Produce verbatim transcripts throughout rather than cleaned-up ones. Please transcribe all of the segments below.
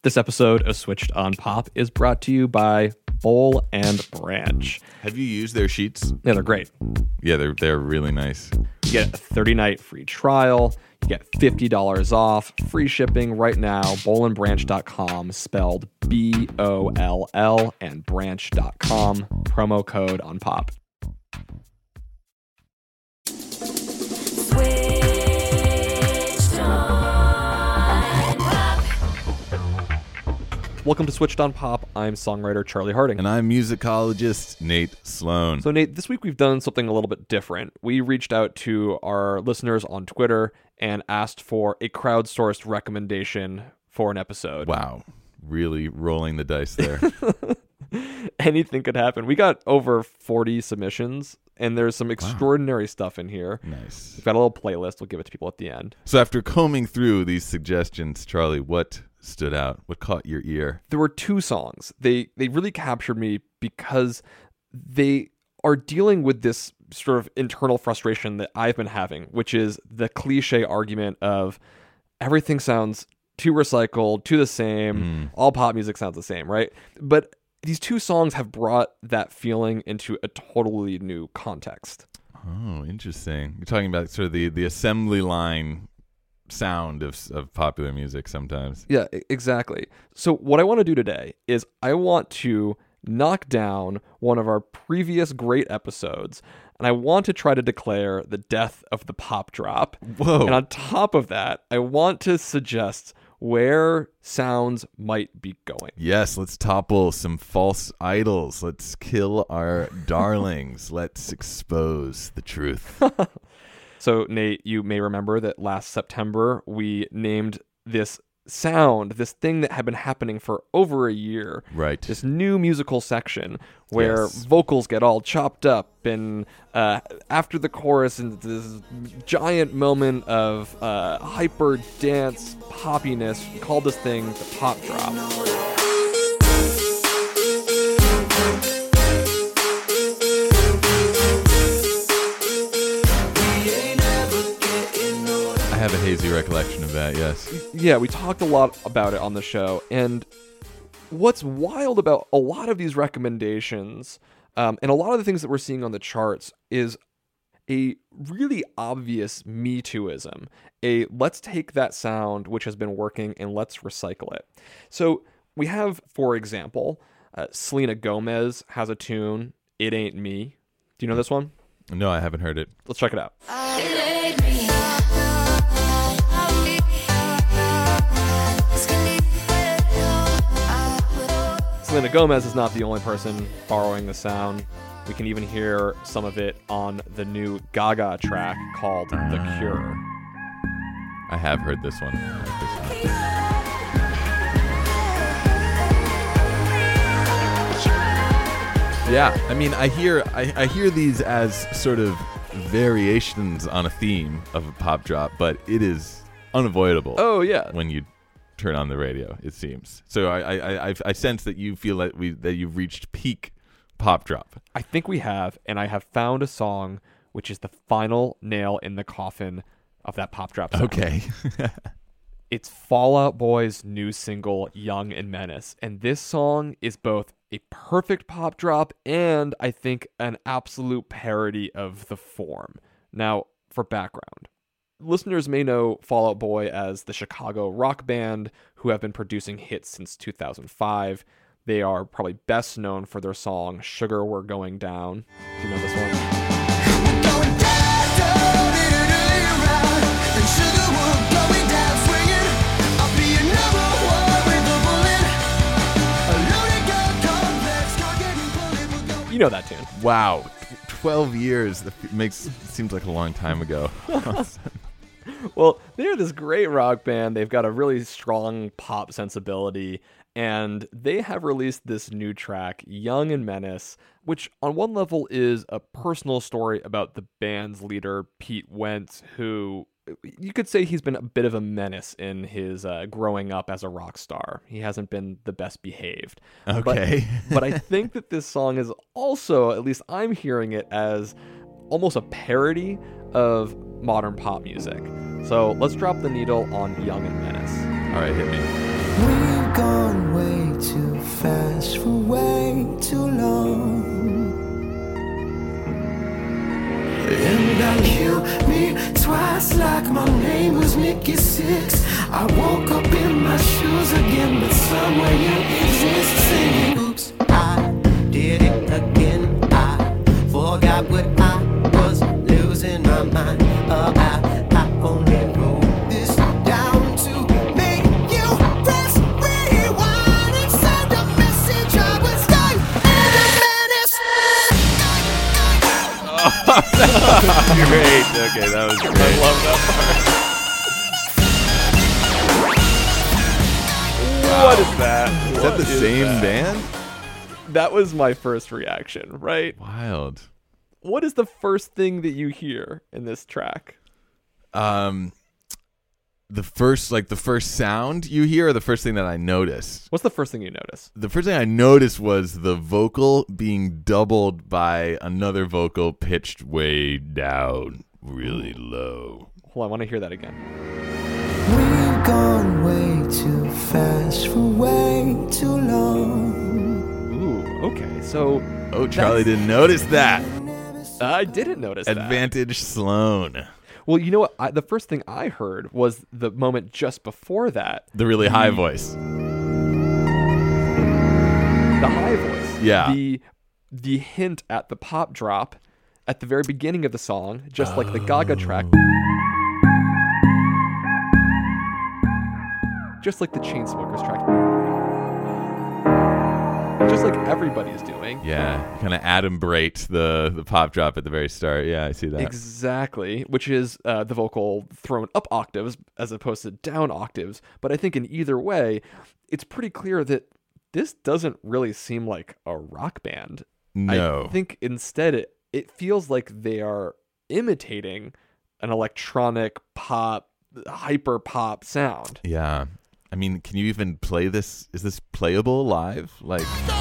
This episode of Switched on Pop is brought to you by Boll and Branch. Have you used their sheets? Yeah, they're great. Yeah, they're they're really nice. You get a thirty-night free trial. You get fifty dollars off, free shipping right now. boll and branch dot com, spelled B O L L, and branch dot com. Promo code on pop. Welcome to Switched on Pop. I'm songwriter Charlie Harding. And I'm musicologist Nate Sloan. So, Nate, this week we've done something a little bit different. We reached out to our listeners on Twitter and asked for a crowdsourced recommendation for an episode. Wow. Really rolling the dice there. Anything could happen. We got over forty submissions, and there's some extraordinary wow. stuff in here. Nice. We've got a little playlist. We'll give it to people at the end. So after combing through these suggestions, Charlie, what stood out? What caught your ear? There were two songs. They they really captured me because they are dealing with this sort of internal frustration that I've been having, which is the cliche argument of everything sounds too recycled, too the same, mm. all pop music sounds the same, right? But these two songs have brought that feeling into a totally new context. Oh, interesting. You're talking about sort of the, the assembly line sound of of popular music sometimes. Yeah, exactly. So what I want to do today is I want to knock down one of our previous great episodes, and I want to try to declare the death of the pop drop. Whoa. And on top of that, I want to suggest where sounds might be going. Yes, let's topple some false idols. Let's kill our darlings. Let's expose the truth. So, Nate, you may remember that last September, we named this sound, this thing that had been happening for over a year. Right. This new musical section where yes. vocals get all chopped up, and uh, after the chorus, and this giant moment of uh, hyper dance poppiness, we called this thing the pop drop. I have a hazy recollection of that, yes. Yeah, we talked a lot about it on the show, and what's wild about a lot of these recommendations, um, and a lot of the things that we're seeing on the charts, is a really obvious Me Too-ism. A let's take that sound which has been working and let's recycle it. So we have, for example, uh, Selena Gomez has a tune, It Ain't Me. Do you know this one? No, I haven't heard it. Let's check it out. Selena Gomez is not the only person borrowing the sound. We can even hear some of it on the new Gaga track called The Cure. I have heard this one. I like this one. Yeah, I mean, I hear I, I hear these as sort of variations on a theme of a pop drop, but it is unavoidable. Oh yeah, when you turn on the radio, it seems. So I I, I I sense that you feel that we that you've reached peak pop drop. I think we have, and I have found a song which is the final nail in the coffin of that pop drop sound. Okay. It's Fall Out Boy's new single, Young and Menace. And this song is both a perfect pop drop and, I think, an absolute parody of the form. Now, for background. Listeners may know Fall Out Boy as the Chicago rock band who have been producing hits since two thousand five. They are probably best known for their song, Sugar We're Going Down. Do you know this one? You know that tune. Wow. twelve years. That makes seems like a long time ago. Well, they're this great rock band. They've got a really strong pop sensibility, and they have released this new track, Young and Menace, which on one level is a personal story about the band's leader, Pete Wentz, who you could say he's been a bit of a menace in his uh, growing up as a rock star. He hasn't been the best behaved. Okay. But, but I think that this song is also, at least I'm hearing it as almost a parody of modern pop music. So let's drop the needle on Young and Menace. All right, hit me. We've gone six. I woke up in my shoes again, but somewhere you exist, singing. Oops, I did it again. I forgot what I was losing my mind about. I only wrote this down to make you press rewind and send a message. I was dying in a menace. Great. Okay, that was great. I love that part. What is that? Is What that the is same that? band? That was my first reaction, right? Wild. What is the first thing that you hear in this track? Um, the first, like the first sound you hear, or the first thing that I noticed? What's the first thing you notice? The first thing I noticed was the vocal being doubled by another vocal pitched way down, really low. Hold on, I want to hear that again. We've gone way too fast for way too long. Ooh, okay. So Oh, Charlie That's- didn't notice that. I didn't notice that. Advantage Sloan. Well, you know what? I, the first thing I heard was the moment just before that. The really high voice. The high voice. Yeah. The the hint at the pop drop at the very beginning of the song, just like the Gaga track. Just like the Chainsmokers track. Just like everybody's doing. Yeah, kind of adumbrate the the pop drop at the very start. Yeah, I see that. Exactly, which is uh, the vocal thrown up octaves as opposed to down octaves. But I think in either way, it's pretty clear that this doesn't really seem like a rock band. No. I think instead it, it feels like they are imitating an electronic pop, hyper pop sound. Yeah. I mean, can you even play this? Is this playable live? Like,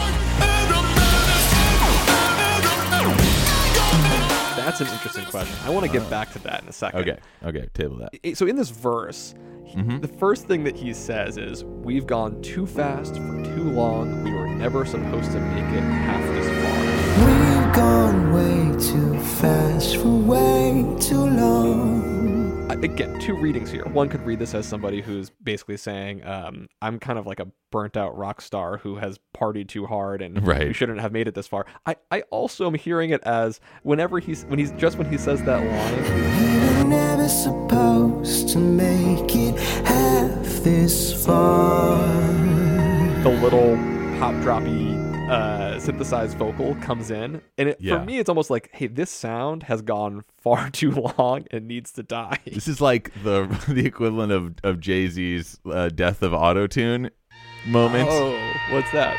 That's an interesting question. I want to get back to that in a second. okay, okay, table that. I- So in this verse, he- Mhm. the first thing that he says is, "We've gone too fast for too long. We were never supposed to make it half this far." We've gone way too fast for way too long. I- Again, two readings here. One could read this as somebody who's basically saying, um, I'm kind of like a burnt out rock star who has partied too hard and Right. we shouldn't have made it this far. I, I also am hearing it as whenever he's when he's just when he says that line, We were never supposed to make it half this far. the little pop droppy uh, synthesized vocal comes in, and it, Yeah. for me, it's almost like, hey, this sound has gone far too long and needs to die. This is like the the equivalent of, of Jay-Z's uh, Death of Autotune moment. Oh, what's that?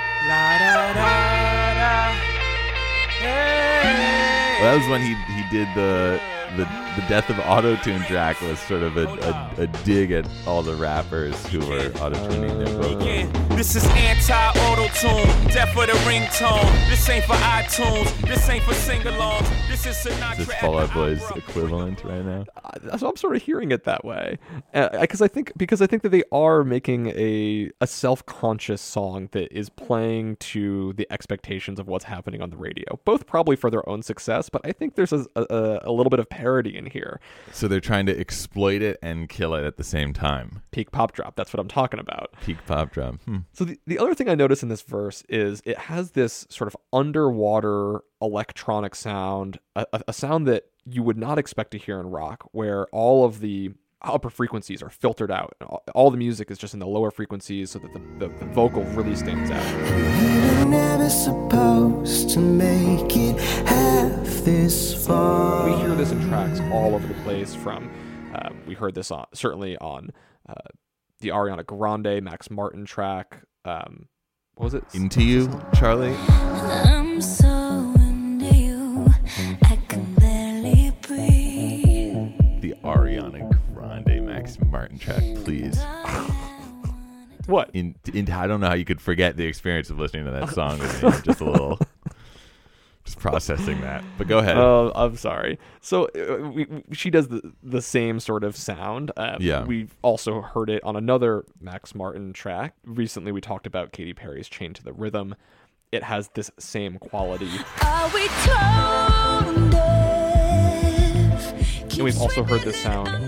Well, that was when he he did the the the Death of Autotune track was sort of a, a, a dig at all the rappers who were autotuning their vocals. Yeah, this is anti-auto-tune, death for the ringtone. This ain't for iTunes, this ain't for sing-alongs. This is Sinatra. Is this at Fall Out the Boy's opera. equivalent right now? Uh, so I'm sort of hearing it that way, because I think because I think that they are making a a self-conscious song that is playing to the expectations of what's happening on the radio, both probably for their own success, but I think there's a, a, a little bit of parody in here. So they're trying to exploit it and kill it at the same time. Peak pop drop, that's what I'm talking about. Peak pop drum. Hmm. So the, the other thing I notice in this verse is it has this sort of underwater electronic sound, a, a, a sound that you would not expect to hear in rock, where all of the upper frequencies are filtered out. All, all the music is just in the lower frequencies so that the, the, the vocal really stands out. We were never supposed to make it half this far. We hear this in tracks all over the place from, uh, we heard this on certainly on uh, the Ariana Grande, Max Martin track. Um, what was it? Into You, Charlie? I'm so into you, I can barely breathe. The Ariana Grande Max Martin track, please. What? In, in, I don't know how you could forget the experience of listening to that song with me. Just a little, just processing that. But go ahead. Oh, I'm sorry. So uh, we, we- she does the, the same sort of sound. Um, Yeah. We've also heard it on another Max Martin track. Recently, we talked about Katy Perry's Chained to the Rhythm. It has this same quality. Are we tone deaf? And we've also heard this sound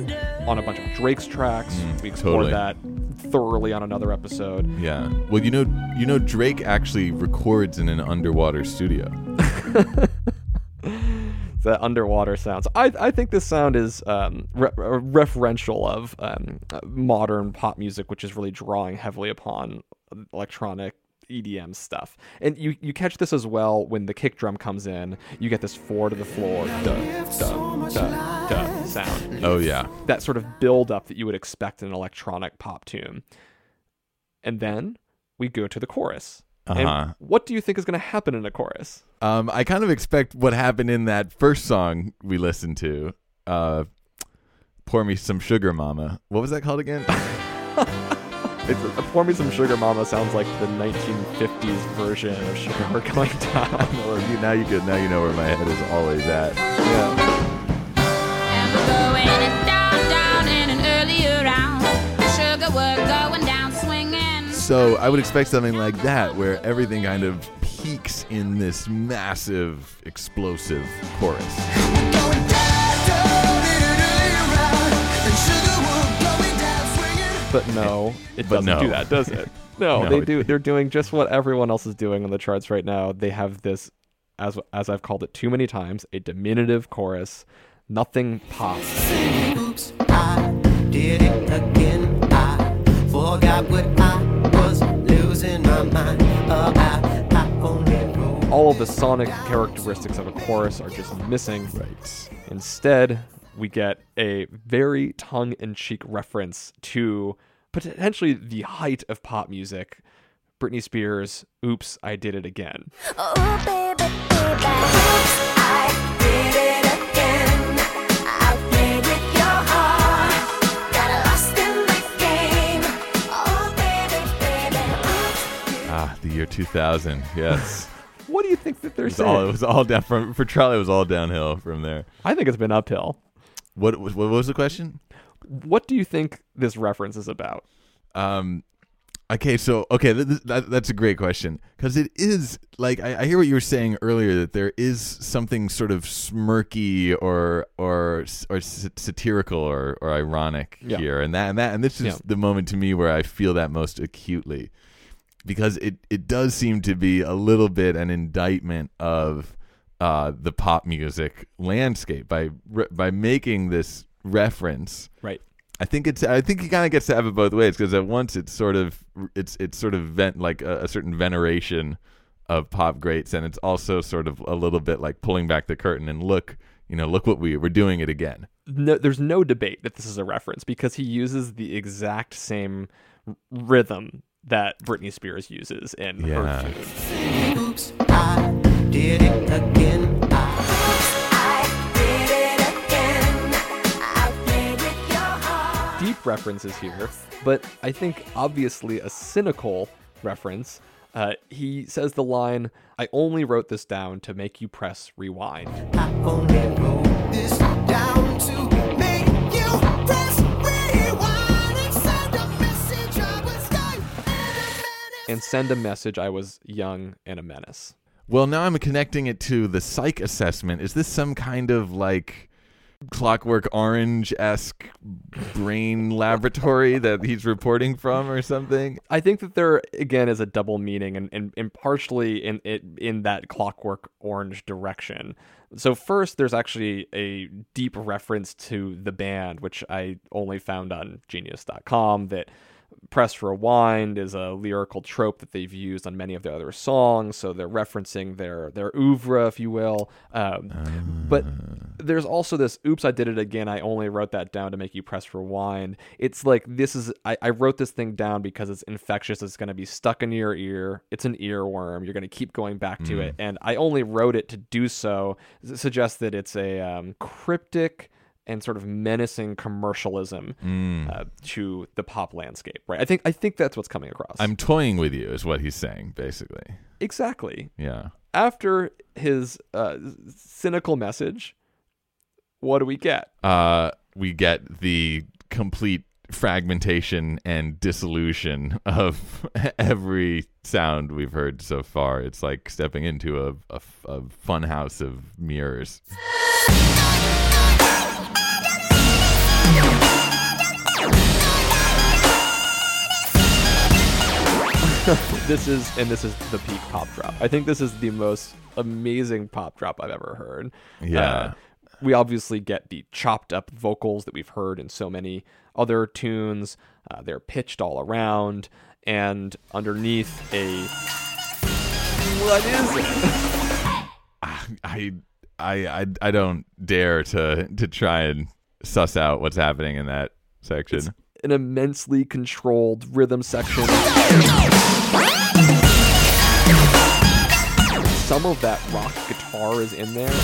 on a bunch of Drake's tracks. Mm, we explored totally. that thoroughly on another episode. Yeah. Well, you know, you know, Drake actually records in an underwater studio. The underwater sounds. I I think this sound is um, re- referential of um, modern pop music, which is really drawing heavily upon electronic E D M stuff. And you, you catch this as well when the kick drum comes in. You get this four to the floor duh, duh, duh, duh sound. Oh yeah. That sort of build up that you would expect in an electronic pop tune. And then we go to the chorus. Uh-huh. And what do you think is going to happen in a chorus? Um, I kind of expect what happened in that first song we listened to. Uh, Pour Me Some Sugar Mama. What was that called again? It's a, Pour Me Some Sugar Mama sounds like the nineteen fifties version of Sugar We're Going Down. Or you, now you could, now you know where my head is always at. Yeah. And we're going down, down in an earlier round. Sugar, we're going down swinging. So I would expect something like that, where everything kind of peaks in this massive, explosive chorus. Going down, down in an earlier round, and sugar will going down swinging. But no, it But doesn't no. do that, does it? No, No, they it- do. They're doing just what everyone else is doing on the charts right now. They have this, as as I've called it too many times, a diminutive chorus. Nothing pops. Oops, I did it again. I forgot what I was losing my mind about. I only wrote All of the sonic characteristics of a chorus are just missing. Right. Instead, we get a very tongue-in-cheek reference to potentially the height of pop music. Britney Spears' "Oops, I Did It Again." Oh, baby, baby. Oops, I did it again. I played with your heart. Got lost in the game. Oh, baby, baby. Oops. Ah, the year two thousand. Yes. What do you think that they're It was saying? all, it was all down from for Charlie. It was all downhill from there. I think it's been uphill. What what was the question? What do you think this reference is about? Um, okay, so okay, th- th- that, that's a great question, because it is like I, I hear what you were saying earlier, that there is something sort of smirky or or or s- satirical or, or ironic Yeah. here, and that and that and this is Yeah. the moment to me where I feel that most acutely, because it it does seem to be a little bit an indictment of uh, the pop music landscape by re- by making this reference. Right. I think it's. I think he kind of gets to have it both ways, because at once it's sort of it's it's sort of vent like a, a certain veneration of pop greats, and it's also sort of a little bit like pulling back the curtain and look, you know, look what we we're doing it again. No, there's no debate that this is a reference because he uses the exact same r- rhythm that Britney Spears uses in Yeah. her tune. oops, I did it again. I Deep references here, but I think obviously a cynical reference. Uh, he says the line, "I only wrote this down to make you press rewind." I only wrote this down to make you press rewind and send a message. I was dying And send a message, I was young and a menace. Well, now I'm connecting it to the psych assessment. Is this some kind of like Clockwork Orange-esque brain laboratory that he's reporting from or something? I think that there again is a double meaning, and, and, and partially in it in that Clockwork Orange direction. So first, there's actually a deep reference to the band, which I only found on Genius dot com, that Press Rewind is a lyrical trope that they've used on many of their other songs, so they're referencing their their oeuvre, if you will. Um, but there's also this, "Oops, I did it again. I only wrote that down to make you press rewind." It's like, this is, I, I wrote this thing down because it's infectious. It's going to be stuck in your ear. It's an earworm. You're going to keep going back to it. And I only wrote it to do so. It suggests that it's a um, cryptic and sort of menacing commercialism uh, to the pop landscape, right? I think I think that's what's coming across. I'm toying with you, is what he's saying, basically. exactly. Yeah. After his uh, cynical message, what do we get? Uh, we get the complete fragmentation and dissolution of every sound we've heard so far. It's like stepping into a, a, a fun house of mirrors. This is, and this is the peak pop drop. I think this is the most amazing pop drop I've ever heard. Yeah. Uh, we obviously get the chopped up vocals that we've heard in so many other tunes. Uh, they're pitched all around, and underneath a, what is it? I I I I don't dare to to try and suss out what's happening in that section. It's an immensely controlled rhythm section. Some of that rock guitar is in there.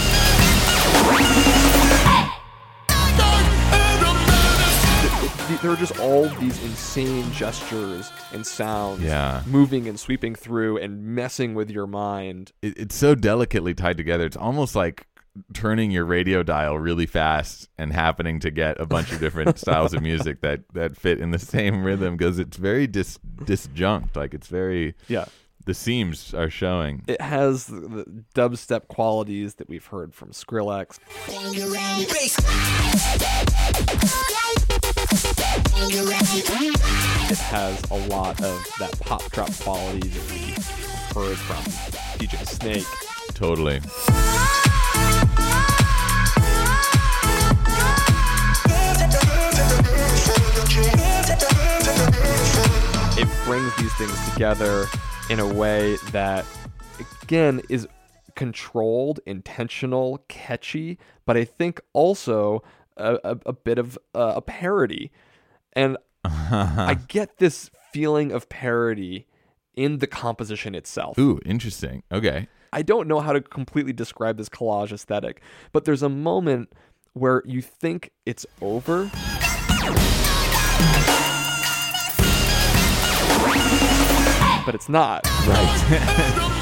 There are just all these insane gestures and sounds Yeah. moving and sweeping through and messing with your mind. It, it's so delicately tied together. It's almost like turning your radio dial really fast and happening to get a bunch of different styles of music that that fit in the same rhythm, because it's very dis disjunct. Like it's very Yeah. the seams are showing. It has the, the dubstep qualities that we've heard from Skrillex. It has a lot of that pop drop quality that we heard from D J Snake. Totally. It brings these things together in a way that, again, is controlled, intentional, catchy, but I think also a, a, a bit of uh, a parody. And I get this feeling of parody in the composition itself. Ooh, interesting. Okay. I don't know how to completely describe this collage aesthetic, but there's a moment where you think it's over. But it's not. Right.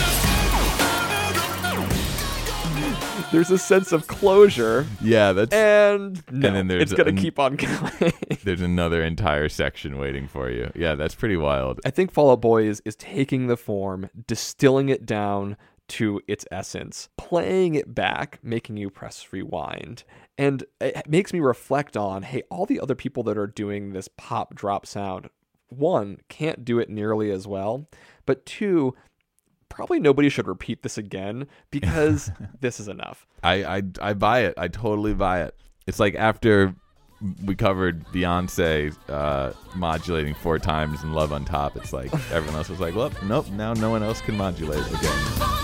There's a sense of closure, Yeah, that's and no, then there's it's going an- to keep on going. there's another entire section waiting for you. Yeah, that's pretty wild. I think Fall Out Boy is, is taking the form, distilling it down to its essence, playing it back, making you press rewind. And it makes me reflect on, hey, all the other people that are doing this pop drop sound, one, can't do it nearly as well, but two, probably nobody should repeat this again because this is enough. I, I I buy it. I totally buy it. It's like after we covered Beyonce uh, modulating four times in Love on Top, it's like everyone else was like, well, nope, now no one else can modulate again.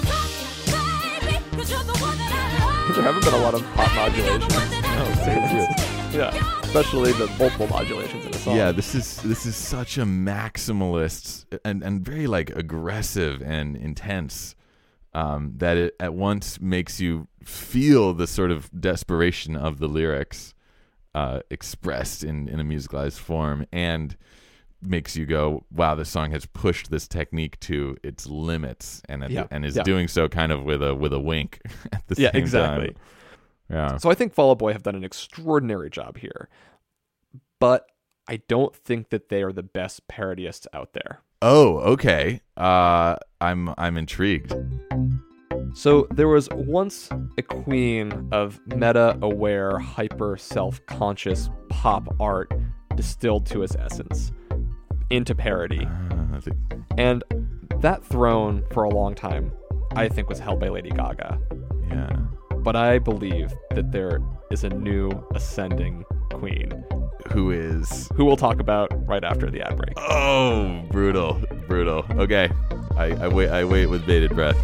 There haven't been a lot of pop modulations. No, same Yeah, especially the multiple modulations in a song. Yeah, this is this is such a maximalist and, and very like aggressive and intense um, that it at once makes you feel the sort of desperation of the lyrics uh, expressed in, in a musicalized form, and makes you go, wow, this song has pushed this technique to its limits, and Yeah, and is yeah. doing so kind of with a with a wink at the Yeah, same exactly. time. Yeah. So I think Fall Out Boy have done an extraordinary job here, but I don't think that they are the best parodyists out there. Oh, okay. Uh, I'm I'm intrigued. So there was once a queen of meta-aware, hyper self-conscious pop art distilled to its essence into parody. Uh, the- And that throne for a long time, I think, was held by Lady Gaga. yeah. But I believe that there is a new ascending queen Who is? who we'll talk about right after the ad break. Oh, brutal, brutal. Okay, I, I wait. I wait with bated breath.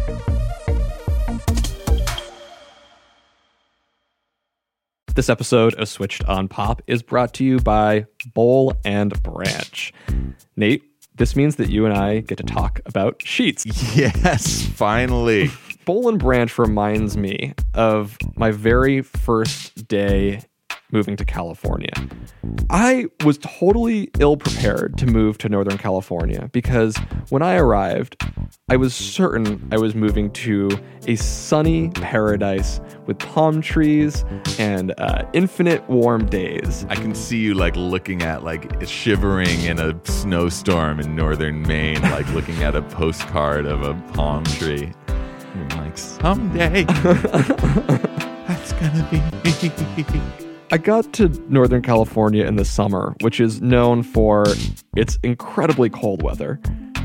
This episode of Switched on Pop is brought to you by Bowl and Branch. Nate, this means that you and I get to talk about sheets. Yes, finally. Bowl and Branch reminds me of my very first day moving to California. I was totally ill prepared to move to Northern California because when I arrived, I was certain I was moving to a sunny paradise with palm trees and uh, infinite warm days. I can see you like looking at like shivering in a snowstorm in northern Maine, like looking at a postcard of a palm tree. And like someday that's gonna be me. I got to Northern California in the summer, which is known for its incredibly cold weather.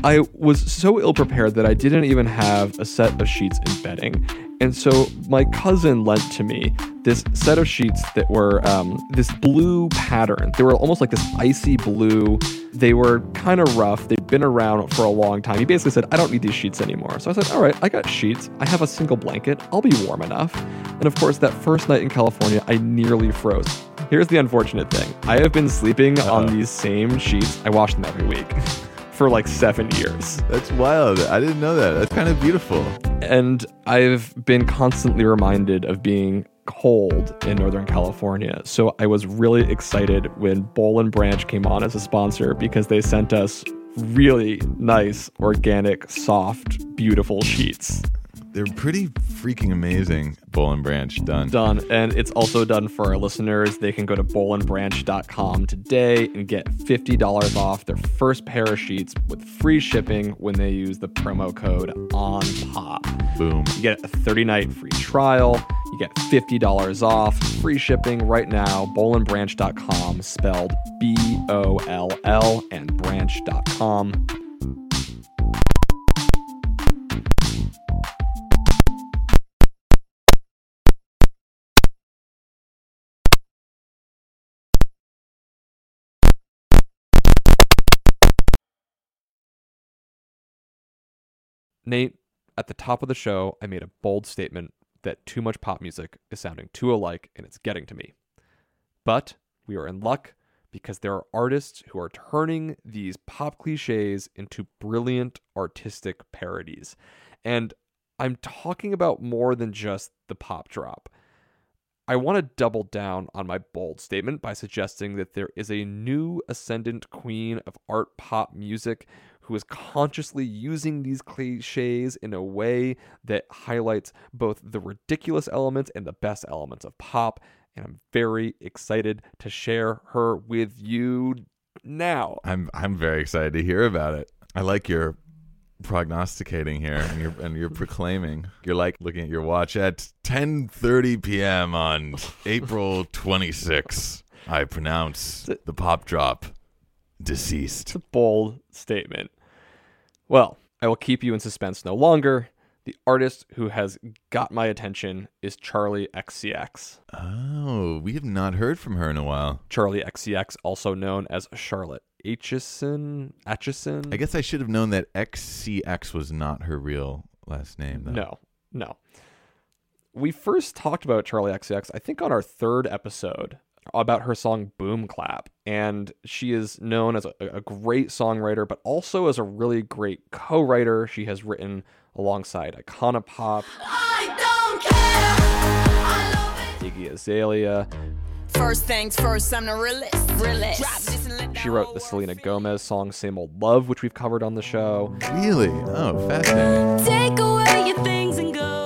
I was so ill prepared that I didn't even have a set of sheets in bedding. And so my cousin lent to me this set of sheets that were um, this blue pattern. They were almost like this icy blue. They were kind of rough. They'd been around for a long time. He basically said, I don't need these sheets anymore. So I said, all right, I got sheets. I have a single blanket. I'll be warm enough. And of course, that first night in California, I nearly froze. Here's the unfortunate thing. I have been sleeping Uh-oh. on these same sheets. I wash them every week for like seven years. That's wild. I didn't know that. That's kind of beautiful. And I've been constantly reminded of being cold in Northern California. So I was really excited when Boll and Branch came on as a sponsor because they sent us really nice, organic, soft, beautiful sheets. They're pretty freaking amazing. Boll and Branch done. Done. And it's also done for our listeners. They can go to boll and branch dot com today and get fifty dollars off their first pair of sheets with free shipping when they use the promo code ONPOP. Boom. You get a thirty night free trial. You get fifty dollars off, free shipping right now. boll and branch dot com, spelled B O L L, and branch dot com. Nate, at the top of the show, I made a bold statement that too much pop music is sounding too alike and it's getting to me. But we are in luck because there are artists who are turning these pop cliches into brilliant artistic parodies. And I'm talking about more than just the pop drop. I want to double down on my bold statement by suggesting that there is a new ascendant queen of art pop music who is consciously using these cliches in a way that highlights both the ridiculous elements and the best elements of pop. And I'm very excited to share her with you now. I'm I'm very excited to hear about it. I like your prognosticating here and you're and you're proclaiming. You're like looking at your watch at ten thirty p.m. on April twenty-sixth. I pronounce the pop drop deceased. It's a bold statement. Well, I will keep you in suspense no longer. The artist who has got my attention is Charli X C X. Oh, we have not heard from her in a while. Charli X C X, also known as Charlotte Aitchison. Atchison? I guess I should have known that X C X was not her real last name, though. No, no. We first talked about Charli X C X, I think, on our third episode about her song Boom Clap. And she is known as a, a great songwriter, but also as a really great co-writer. She has written alongside Icona Pop, I don't care. I love it. Iggy Azalea. First things first, I'm the realest. realest. Drop this and let the She wrote whole the world Selena feel Gomez song Same Old Love, which we've covered on the show. Really? Oh, fascinating. Take away your things and go.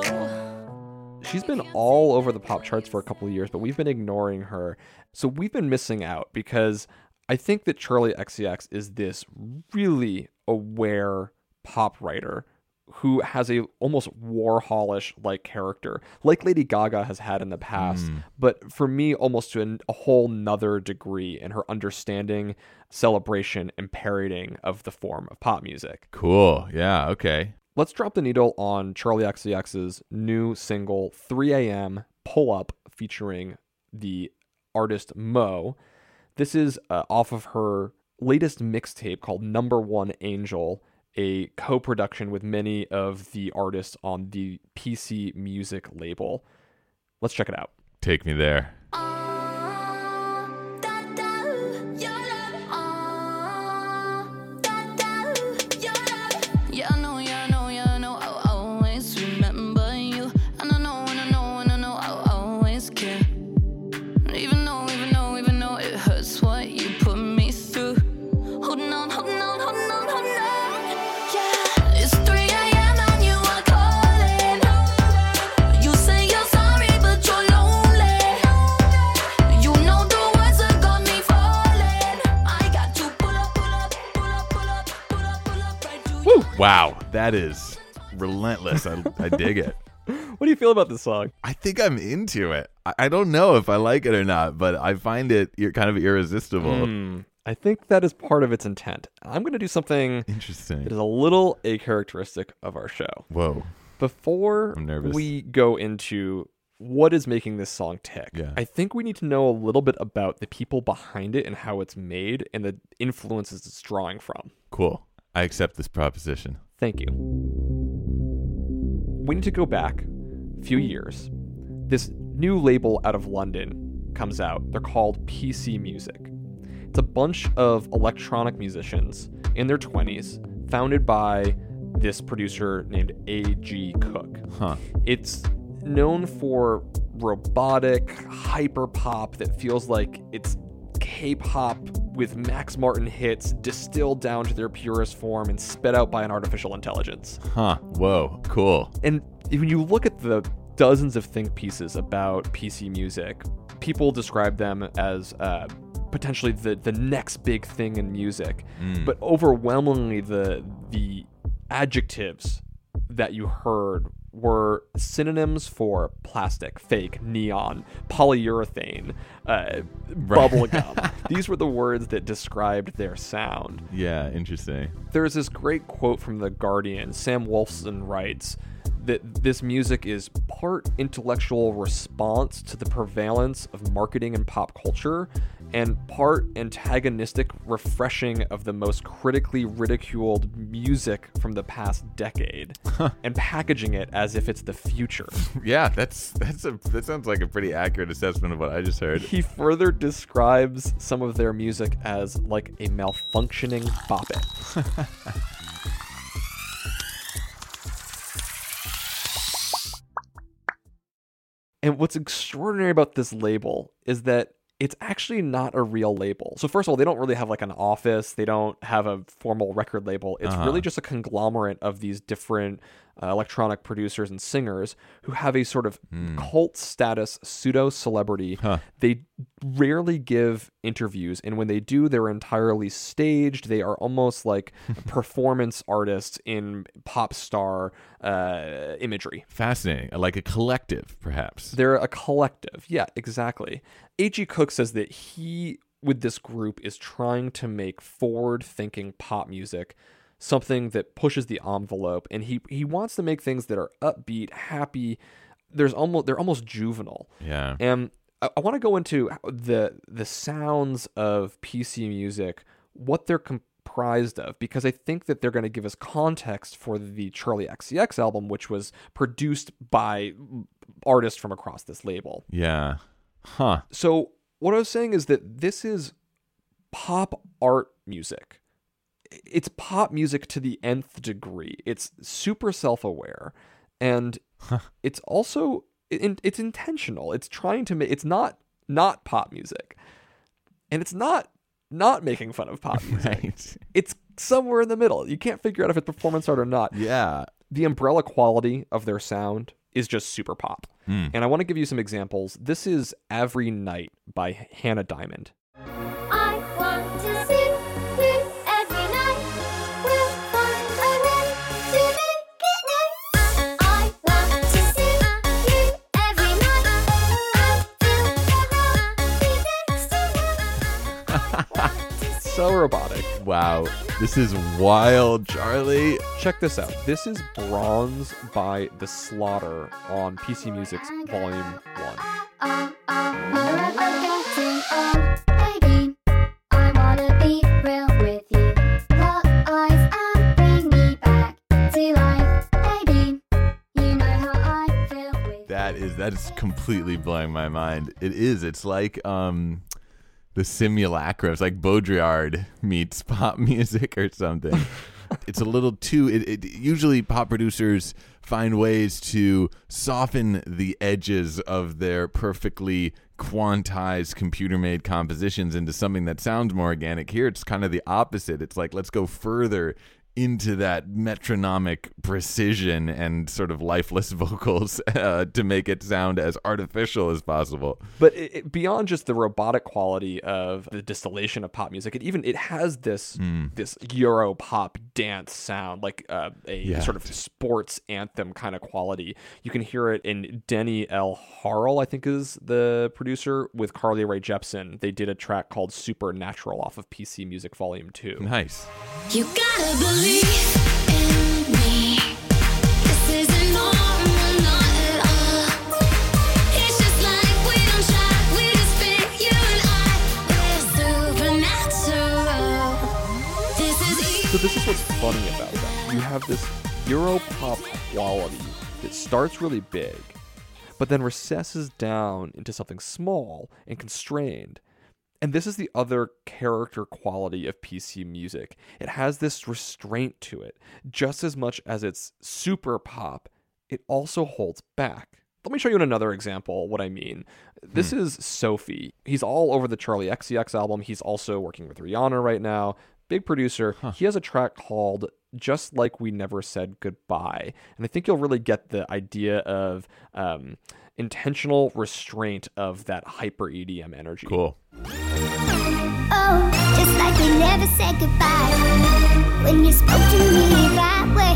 She's been all over the pop charts for a couple of years, but we've been ignoring her. So we've been missing out because I think that Charli X C X is this really aware pop writer who has a almost Warholish like character, like Lady Gaga has had in the past, Mm. but for me, almost to an, a whole nother degree in her understanding, celebration, and parodying of the form of pop music. Cool. Yeah, okay. Let's drop the needle on Charli X C X's new single, three a.m. Pull Up, featuring the artist Mo. This is uh, off of her latest mixtape called Number One Angel, a co-production with many of the artists on the P C Music label. Let's check it out. Take me there. Yeah, I know, yeah, I know, yeah, I know. I'll always remember you. And I know, and I know, and I know I'll always care. Even though, even though, even though it hurts what you put me through. Holding on, holding on, holding on, holding on. Yeah, it's three a.m. and you are calling. You say you're sorry, but you're lonely. You know the words that got me falling. I got to pull up, pull up, pull up, pull up, pull up, pull up right to you. Wow, that is relentless. I, I dig it. What do you feel about this song? I think I'm into it. I, I don't know if I like it or not, but I find it you're kind of irresistible. Hmm. I think that is part of its intent. I'm going to do something Interesting. that is a little acharacteristic of our show. Whoa. Before I'm nervous. we go into what is making this song tick, Yeah. I think we need to know a little bit about the people behind it and how it's made and the influences it's drawing from. Cool. I accept this proposition. Thank you. We need to go back a few years. This new label out of London comes out. They're called P C Music. It's a bunch of electronic musicians in their twenties, founded by this producer named A G Cook. Huh. It's known for robotic hyper pop that feels like it's K-pop with Max Martin hits distilled down to their purest form and spit out by an artificial intelligence. Huh. Whoa. Cool. And when you look at the dozens of think pieces about P C music, people describe them as uh, potentially the, the next big thing in music. Mm. But overwhelmingly, the the adjectives that you heard were synonyms for plastic, fake, neon, polyurethane, uh, bubblegum. These were the words that described their sound. Yeah. Interesting. There's this great quote from The Guardian. Sam Wolfson writes that this music is part intellectual response to the prevalence of marketing and pop culture, and part antagonistic refreshing of the most critically ridiculed music from the past decade, and packaging it as if it's the future. Yeah. That's that's a that sounds like a pretty accurate assessment of what I just heard. He further describes some of their music as like a malfunctioning bop it. And what's extraordinary about this label is that it's actually not a real label. So first of all, they don't really have like an office. They don't have a formal record label. It's Uh-huh. really just a conglomerate of these different uh, electronic producers and singers who have a sort of cult status pseudo celebrity. Huh. They rarely give interviews, and when they do, they're entirely staged. They are almost like performance artists in pop star uh, imagery. Fascinating. Like a collective, perhaps. They're a collective. Yeah, exactly. A G Cook says that he, with this group, is trying to make forward-thinking pop music something that pushes the envelope, and he he wants to make things that are upbeat, happy. There's almost they're almost juvenile. Yeah. And I, I want to go into the the sounds of P C music, what they're comprised of, because I think that they're going to give us context for the Charlie X C X album, which was produced by artists from across this label. Yeah. Huh. So what I was saying is that this is pop art music. It's pop music to the nth degree. It's super self-aware, and it's also it, it's intentional. It's trying to make it's not not pop music, and it's not not making fun of pop music. Right. It's somewhere in the middle. You can't figure out if it's performance art or not. Yeah. The umbrella quality of their sound is just super pop. Mm. And I want to give you some examples. This is Every Night by Hannah Diamond. I want to see you every night. We'll find a way to make it right. I want to see you every night. I feel the heart beat next to you. So robotic. Wow. This is wild, Charlie. Check this out. This is Bronze by The Slaughter on P C Music's Volume one. Oh, oh, I'm getting old, baby. I wanna be real with you. Lock eyes and bring me back to life, baby. You know how I feel with That is that is completely blowing my mind. It is. It's like um the simulacra. It's like Baudrillard meets pop music or something. It's a little too it, it usually pop producers find ways to soften the edges of their perfectly quantized computer-made compositions into something that sounds more organic. Here it's kind of the opposite. It's like, let's go further into that metronomic precision and sort of lifeless vocals uh, to make it sound as artificial as possible. But it, it, beyond just the robotic quality of the distillation of pop music, it even it has this Mm. this Euro pop dance sound, like uh, a Yeah. sort of sports anthem kind of quality. You can hear it in Denny L. Harrell, I think is the producer, with Carly Rae Jepsen. They did a track called Supernatural off of P C Music Volume two. Nice. You gotta believe in me. This isn't normal, not at all. It's just like we don't try, we just fit you and I. We're supernatural. This is So this is what's funny about that. You have this Euro pop quality that starts really big, but then recesses down into something small and constrained. And this is the other character quality of P C music. It has this restraint to it. Just as much as it's super pop, it also holds back. Let me show you in another example what I mean. This is Sophie. He's all over the Charlie X C X album. He's also working with Rihanna right now. Big producer. He has a track called Just Like We Never Said Goodbye. And I think you'll really get the idea of um, intentional restraint of that hyper E D M energy. Cool. Oh, just like we never said goodbye when you spoke to me that way.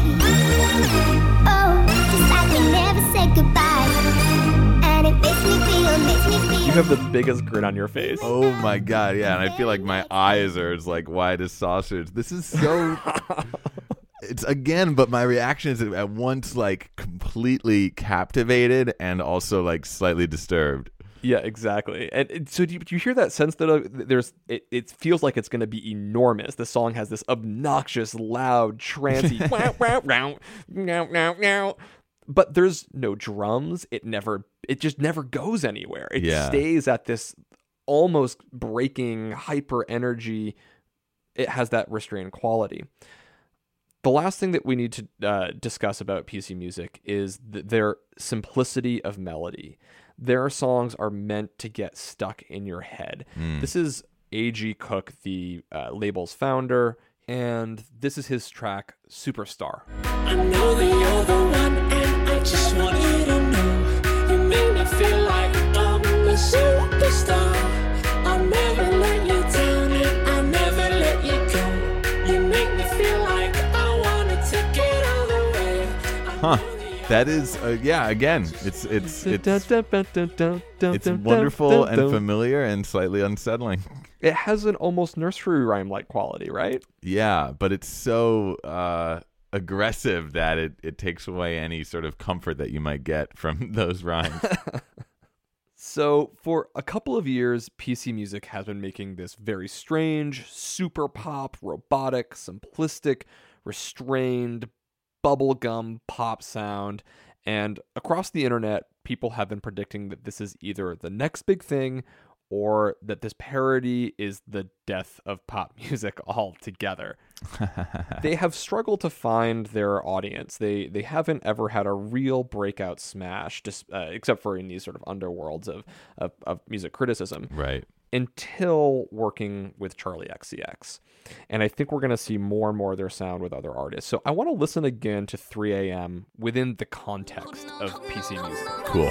Oh, just like we never said goodbye, and it makes me feel, makes me feel. You have the biggest grin on your face. Oh my god, yeah, and I feel like my eyes are as like wide as saucers. This is so it's again, but my reaction is at once like completely captivated and also like slightly disturbed. Yeah, exactly. And it- so do you, do you hear that sense that uh, there's it, it feels like it's going to be enormous. The song has this obnoxious, loud, trancy wow, wow, wow, wow, wow, wow. But there's no drums. It never it just never goes anywhere. It Yeah. stays at this almost breaking hyper energy. It has that restrained quality. The last thing that we need to uh, discuss about P C music is th- their simplicity of melody. Their songs are meant to get stuck in your head. This is A G Cook, the uh, label's founder, and this is his track, Superstar. I know that you're the one, and I just want you to know you make me feel like I'm the superstar. I'll never let you down, and I'll never let you go. You make me feel like I wanna take it all the way. I Huh. know that you're That is uh, yeah, again, it's it's it's it's It's wonderful and familiar and slightly unsettling. It has an almost nursery rhyme-like quality, right? Yeah, but it's so uh, aggressive that it, it takes away any sort of comfort that you might get from those rhymes. So, for a couple of years, P C Music has been making this very strange, super pop, robotic, simplistic, restrained, bubblegum pop sound. And across the internet, people have been predicting that this is either the next big thing or that this parody is the death of pop music altogether. They have struggled to find their audience. They they haven't ever had a real breakout smash, just uh, except for in these sort of underworlds of, of of music criticism, Right. until working with Charlie X C X. And I think we're going to see more and more of their sound with other artists. So I want to listen again to three a.m. within the context of P C music. Cool.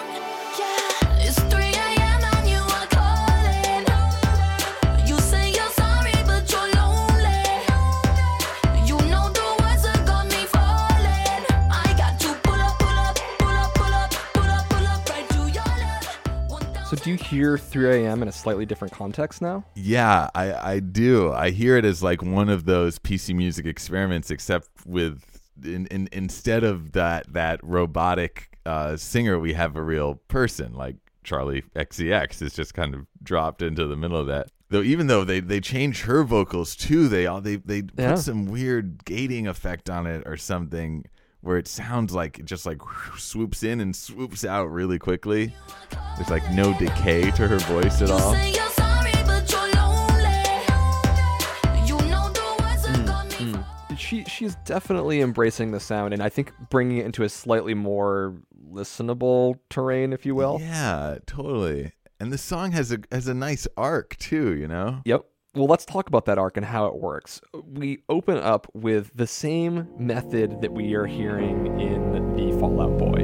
It's three a.m. and you are calling. You say you're sorry, but you're lonely. You know the words that got me falling. I got to pull up, pull up, pull up, pull up, pull up, pull up right to your left. So do you hear three a.m. in a slightly different context now? Yeah, I, I do. I hear it as like one of those P C music experiments, except with in, in, instead of that that robotic uh, singer, we have a real person like Charlie X C X is just kind of dropped into the middle of that. Though even though they, they change her vocals too, they all they they Yeah. put some weird gating effect on it or something where it sounds like it just like whoosh, swoops in and swoops out really quickly. There's like no decay to her voice at You all. say you're sorry, but you're lonely. You know the words that got me falling. She she's definitely embracing the sound, and I think bringing it into a slightly more listenable terrain, if you will. Yeah, totally. And the song has a has a nice arc too, you know? Yep. Well, let's talk about that arc and how it works. We open up with the same method that we are hearing in the Fall Out Boy.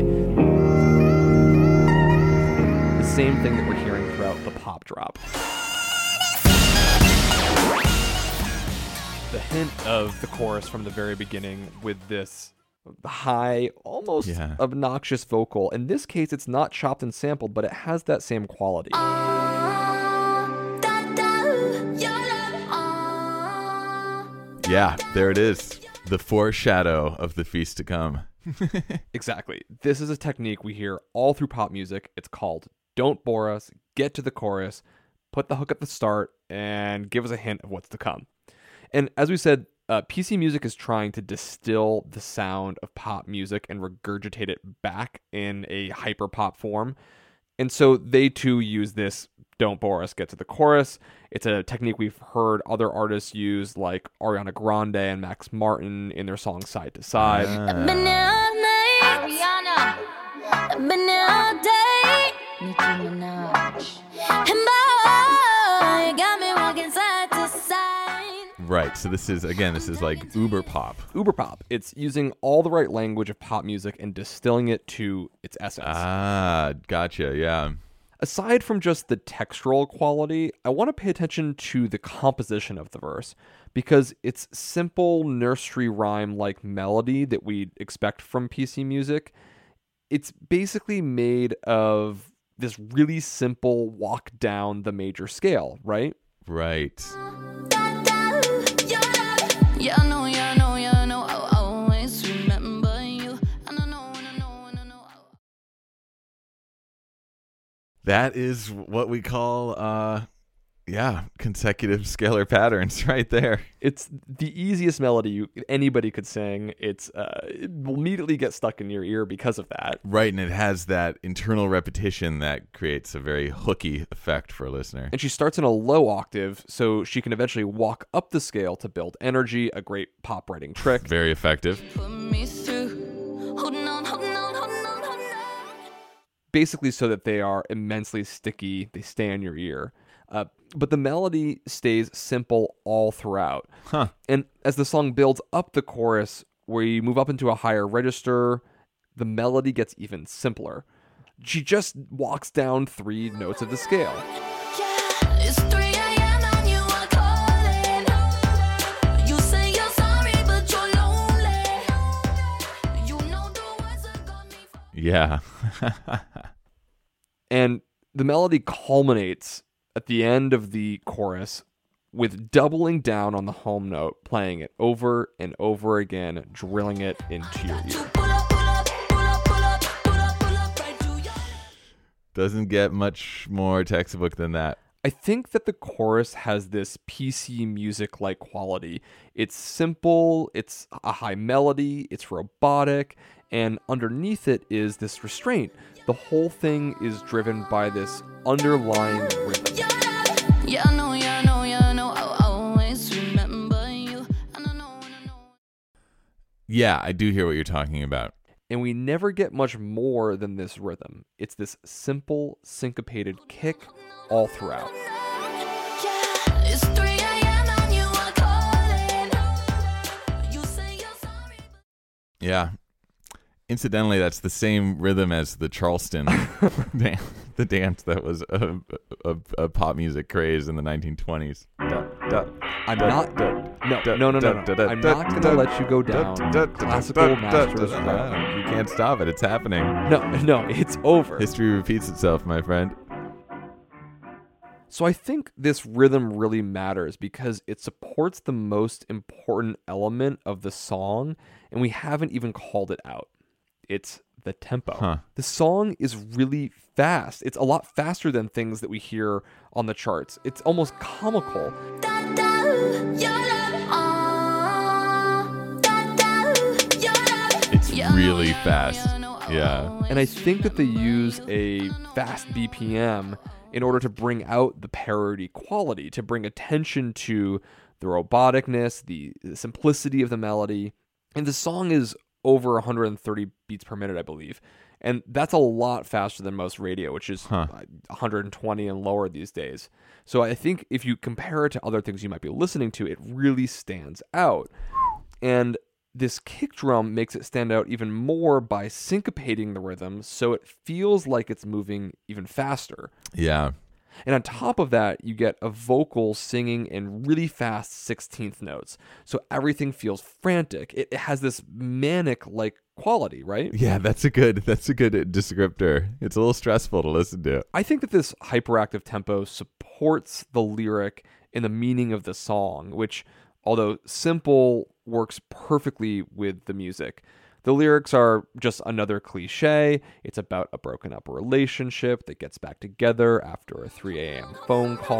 The same thing that we're hearing throughout the pop drop. The hint of the chorus from the very beginning with this high, almost Yeah. obnoxious vocal. In this case, it's not chopped and sampled, but it has that same quality. Yeah, there it is. The foreshadow of the feast to come. Exactly. This is a technique we hear all through pop music. It's called Don't Bore Us, get to the chorus, put the hook at the start, and give us a hint of what's to come. And as we said, uh, P C Music is trying to distill the sound of pop music and regurgitate it back in a hyper pop form. And so they too use this Don't Bore Us, get to the chorus. It's a technique we've heard other artists use, like Ariana Grande and Max Martin in their song Side to Side. Ariana, been there all day. Nicki Minaj. And boy, you got me walking side to side. Right. So this is, again, this is like uber pop. Uber pop. It's using all the right language of pop music and distilling it to its essence. Ah, gotcha. Yeah. Aside from just the textural quality, I want to pay attention to the composition of the verse, because it's simple nursery rhyme like melody that we'd expect from P C Music. It's basically made of this really simple walk down the major scale, right? Right. Yeah, I know, yeah, I know, yeah, I know. I'll always remember you. And I know, and I know, and I know. That is what we call, uh, yeah, consecutive scalar patterns right there. It's the easiest melody you, anybody could sing. It's uh, it will immediately get stuck in your ear because of that. Right, and it has that internal repetition that creates a very hooky effect for a listener. And she starts in a low octave, so she can eventually walk up the scale to build energy, a great pop writing trick. Very effective. Put me through. Holding on, holding on, holding on, holding on. Basically so that they are immensely sticky, they stay in your ear. Uh, but the melody stays simple all throughout. Huh. And as the song builds up the chorus, where you move up into a higher register, the melody gets even simpler. She just walks down three notes of the scale. Yeah, it's three a.m. and you are calling. You say you're sorry, but you're lonely. You know the words that got me from. Yeah. And the melody culminates at the end of the chorus with doubling down on the home note, playing it over and over again, drilling it into your To ear. pull up, pull up, pull up, pull up, pull up, pull up right to your. Doesn't get much more textbook than that. I think that the chorus has this P C Music-like quality. It's simple, it's a high melody, it's robotic, and underneath it is this restraint. The whole thing is driven by this underlying rhythm. Yeah, I know, yeah, I know, yeah, I know. I'll always remember you. And I know, and I know. Yeah, I do hear what you're talking about. And we never get much more than this rhythm. It's this simple, syncopated kick all throughout. Yeah, it's three a.m. and you are calling. You say you're sorry. Yeah. Incidentally, that's the same rhythm as the Charleston dance, the dance that was a, a, a pop music craze in the nineteen twenties. I'm not. No, no, no, no, no. I'm not going to let you go down classical masters route. You can't stop it. It's happening. No, no, it's over. History repeats itself, my friend. So I think this rhythm really matters because it supports the most important element of the song, and we haven't even called it out. It's the tempo. Huh. The song is really fast. It's a lot faster than things that we hear on the charts. It's almost comical. Da, da, your love, ah. Da, da, your love. It's Yeah, I know, really yeah, I know, fast. yeah, I know. I'll Yeah. always And I think that they use a fast B P M in order to bring out the parody quality, to bring attention to the roboticness, the, the simplicity of the melody. And the song is over one hundred thirty beats per minute, I believe. And that's a lot faster than most radio, which is Huh. uh, one hundred twenty and lower these days. So I think if you compare it to other things you might be listening to, it really stands out. And this kick drum makes it stand out even more by syncopating the rhythm so it feels like it's moving even faster. Yeah. And on top of that, you get a vocal singing in really fast sixteenth notes. So everything feels frantic. It, it has this manic-like quality, right? Yeah, that's a good that's a good descriptor. It's a little stressful to listen to. I think that this hyperactive tempo supports the lyric and the meaning of the song, which, although simple, works perfectly with the music. The lyrics are just another cliche. It's about a broken up relationship that gets back together after a three a.m. phone call.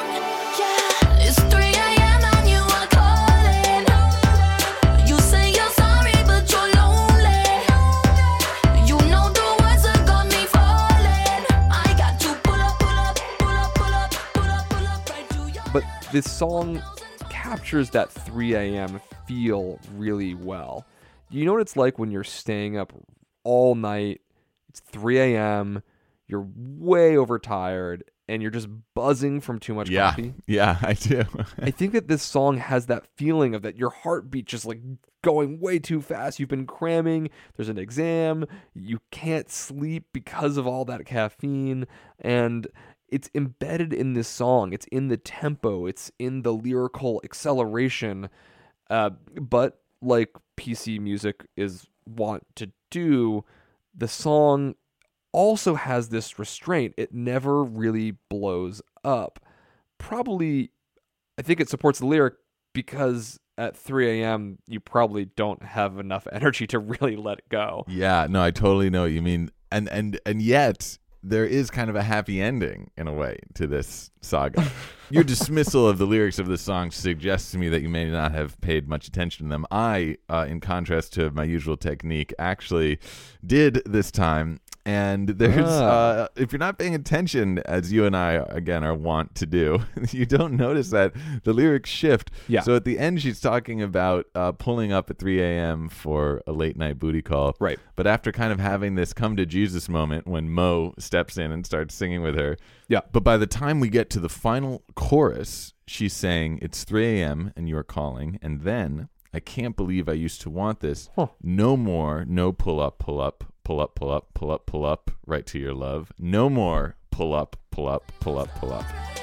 Yeah, it's three a.m. and you are calling. You say you're sorry, but you're lonely. You know the words that got me falling. I got to pull up, pull up, pull up, pull up, pull up, pull up right to your. But this song captures that three a.m. feel really well. You know what it's like when you're staying up all night, it's three a.m., you're way overtired, and you're just buzzing from too much Yeah. coffee? Yeah, I do. I think that this song has that feeling of that your heartbeat just like going way too fast. You've been cramming, there's an exam, you can't sleep because of all that caffeine, and it's embedded in this song. It's in the tempo, it's in the lyrical acceleration, uh, but like P C music is wont to do, the song also has this restraint. It never really blows up. Probably, I think it supports the lyric because at three a.m. you probably don't have enough energy to really let it go. Yeah, no, I totally know what you mean. And and and yet there is kind of a happy ending in a way to this saga. Your dismissal of the lyrics of the song suggests to me that you may not have paid much attention to them. I, uh, in contrast to my usual technique, actually did this time. And there's, Ah. uh, if you're not paying attention, as you and I, again, are wont to do, you don't notice that the lyrics shift. Yeah. So at the end, she's talking about uh, pulling up at three a.m. for a late night booty call. Right. But after kind of having this come to Jesus moment when Mo steps in and starts singing with her. Yeah. But by the time we get to the final chorus, she's saying, it's three a.m. and you are calling. And then, I can't believe I used to want this. Huh. No more, no pull up, pull up, pull up, pull up, pull up, pull up, right to your love. No more pull up, pull up, pull up, pull up.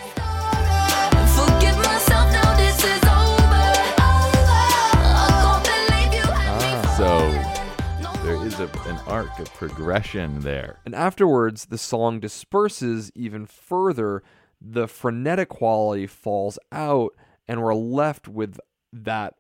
Forgive myself now, this is over. I can't believe you had me So there is a, an arc of progression there. And afterwards, the song disperses even further. The frenetic quality falls out, and we're left with that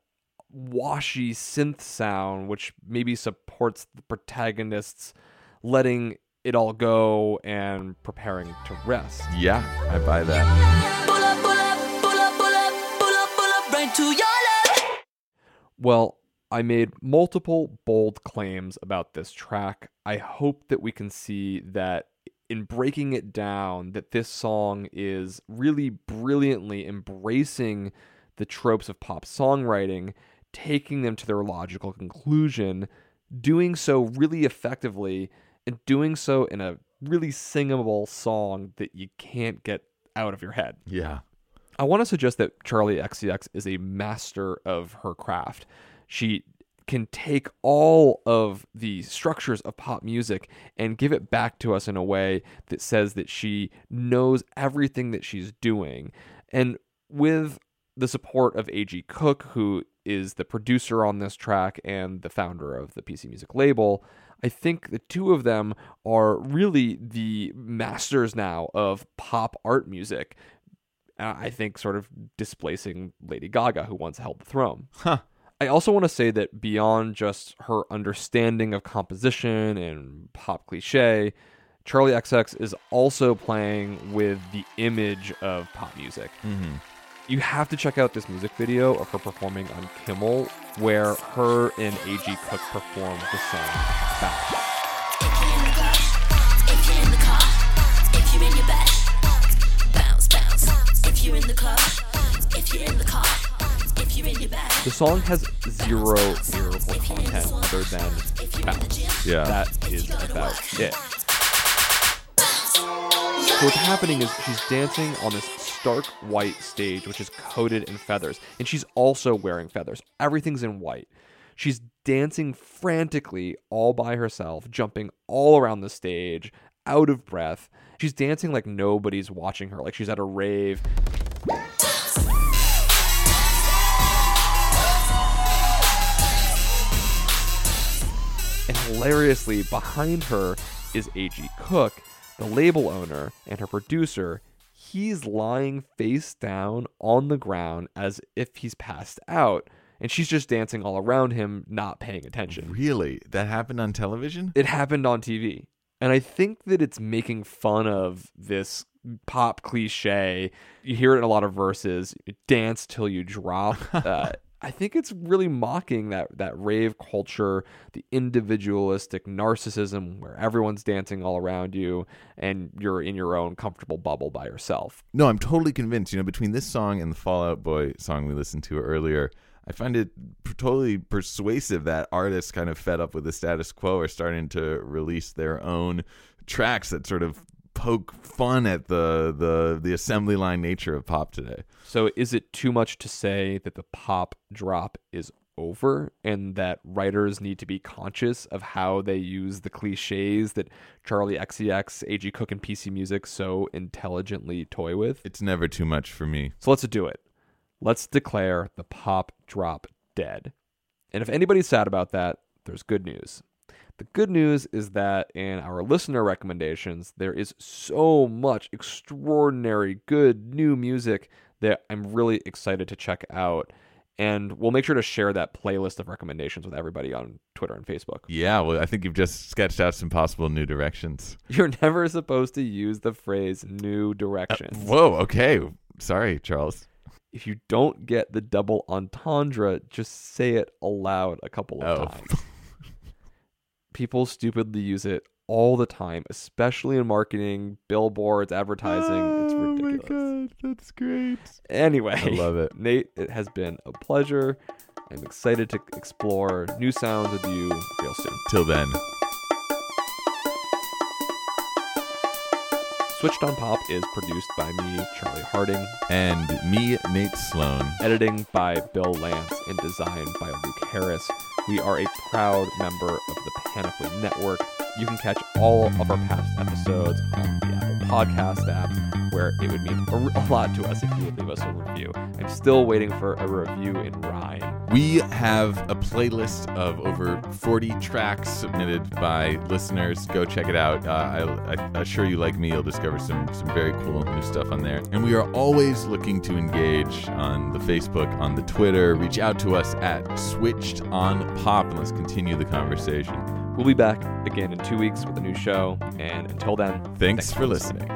washy synth sound, which maybe supports the protagonists letting it all go and preparing to rest. Yeah, I buy that. Pull up, pull up, pull up, pull up, pull up, pull up, right to your love. Well, I made multiple bold claims about this track. I hope that we can see that in breaking it down, that this song is really brilliantly embracing the tropes of pop songwriting, taking them to their logical conclusion, doing so really effectively, and doing so in a really singable song that you can't get out of your head. Yeah. I want to suggest that Charlie X C X is a master of her craft. She can take all of the structures of pop music and give it back to us in a way that says that she knows everything that she's doing. And with the support of A G Cook, who is the producer on this track and the founder of the P C Music label, I think the two of them are really the masters now of pop art music. Uh, I think sort of displacing Lady Gaga, who once held the throne. Huh. I also want to say that beyond just her understanding of composition and pop cliche, Charlie X C X is also playing with the image of pop music. Mm-hmm. You have to check out this music video of her performing on Kimmel, where her and A G Cook perform the song back. If you're in the club, if you're in the car, if you're in your bed, bounce, bounce. If you're in the club, if you're in the car, if you're in your bed. The song has zero lyrical content other than bounce. Yeah. That is about it. So what's happening is she's dancing on this stark white stage, which is coated in feathers. And she's also wearing feathers. Everything's in white. She's dancing frantically all by herself, jumping all around the stage, out of breath. She's dancing like nobody's watching her, like she's at a rave. And hilariously, behind her is A G Cook, the label owner, and her producer. He's lying face down on the ground as if he's passed out, and she's just dancing all around him, not paying attention. Really? That happened on television? It happened on T V. And I think that it's making fun of this pop cliche. You hear it in a lot of verses, dance till you drop. Uh, I think it's really mocking that that rave culture, the individualistic narcissism where everyone's dancing all around you and you're in your own comfortable bubble by yourself. No, I'm totally convinced. You know, between this song and the Fall Out Boy song we listened to earlier, I find it p- totally persuasive that artists kind of fed up with the status quo are starting to release their own tracks that sort of poke fun at the the the assembly line nature of pop today. So is it too much to say that the pop drop is over and that writers need to be conscious of how they use the cliches that Charlie X C X, A G Cook, and P C Music so intelligently toy with? It's never too much for me. So let's do it. Let's declare the pop drop dead. And if anybody's sad about that, there's good news. The good news is that in our listener recommendations, there is so much extraordinary good new music that I'm really excited to check out. And we'll make sure to share that playlist of recommendations with everybody on Twitter and Facebook. Yeah, well, I think you've just sketched out some possible new directions. You're never supposed to use the phrase new Uh, directions. whoa, okay. Sorry, Charles. If you don't get the double entendre, just say it aloud a couple of Oh. times. People stupidly use it all the time, especially in marketing, billboards, advertising. It's ridiculous. Oh my god, that's great. Anyway, I love it. Nate, it has been a pleasure. I'm excited to explore new sounds with you real soon. Till then. Switched on Pop is produced by me, Charlie Harding, And me, Nate Sloan. editing by Bill Lance, and designed by Luke Harris. We are a proud member of the Panoply Network. You can catch all of our past episodes on the Apple Podcast app, where it would mean a, a lot to us if you would leave us a review. I'm still waiting for a review in rhyme. We have a playlist of over forty tracks submitted by listeners. Go check it out. Uh, I, I assure you, like me, you'll discover some, some very cool new stuff on there. And we are always looking to engage on the Facebook, on the Twitter. Reach out to us at Switched on Pop and let's continue the conversation. We'll be back again in two weeks with a new show. And until then, Thanks for listening.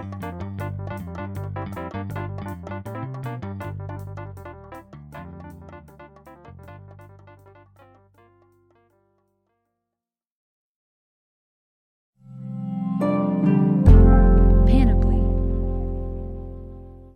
Thank you.